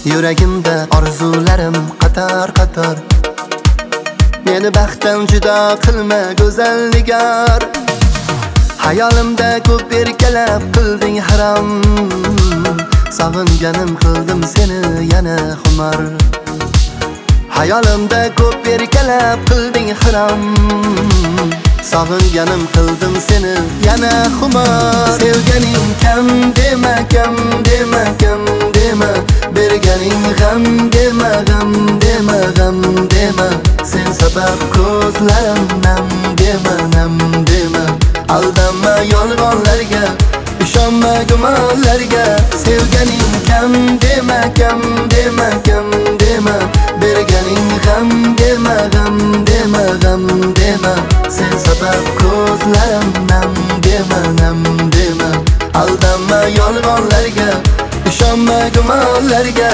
Yuragimda orzularim qator qator. Meni baxtdan judo qilma go'zal nigar. Hayolimda ko'p erkalab qilding harom. Sog'inganim qildim seni yana xumor. Hayolimda ko'p erkalab qilding harom. Sog'inganim qildim seni yana xumor. Sevganing kam dema, kam dema, kam dema. Berganing g'am dema, g'am dema, g'am dema. Sen sabab ko'zlarim nam dema, nam dema. Aldanma yolg'onlarga, ishonma gumonlarga. Sevganing kam dema, kam dema, kam dema. Berganing g'am dema, g'am dema, g'am dema. Sen sabab ko'zlarim nam dema, nam dema. Aldanma yolg'onlarga, ishonma gumonlarga.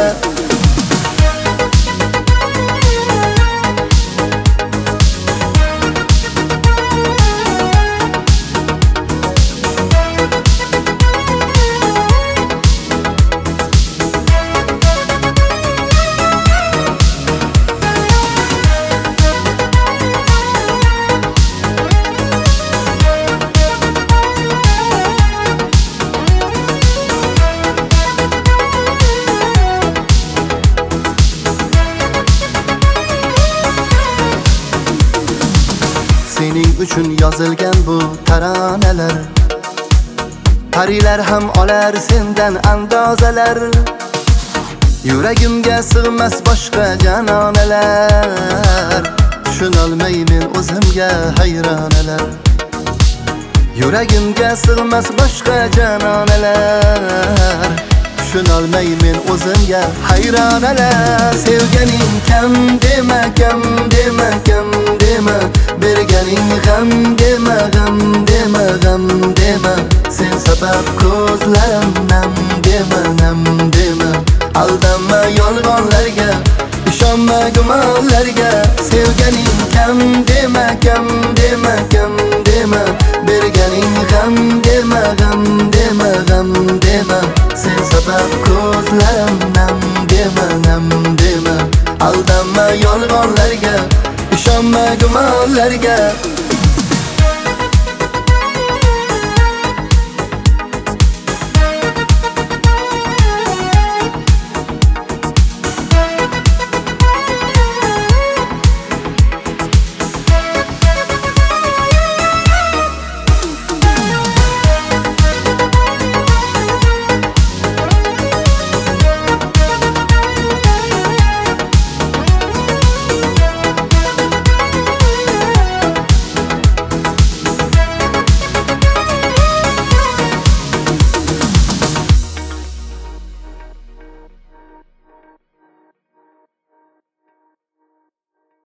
Sening uchun yozilgan bu taronalar. Parilar ham olar sendan andozalar. Yuragimga sig'mas boshqa janonalar. Tushunolmaymen o'zimga hayronalar. Yuragimga sig'mas boshqa janonalar. Tushunolmaymen o'zimga hayronalar. Sevganing kam dema, kam dema, kam dema. Berganing g'am dema, g'am dema, g'am dema. Sen sabab ko'zlarim nam dema, nam dema. Aldanma yolg'onlarga, ishonma gumonlarga. Sevganing kam dema, kam dema, kam dema. Berganing g'am dema, g'am dema, g'am dema. Sen sabab ko'zlarim nam dema, nam dema. Aldanma yolg'onlarga, ishonma gumonlarga.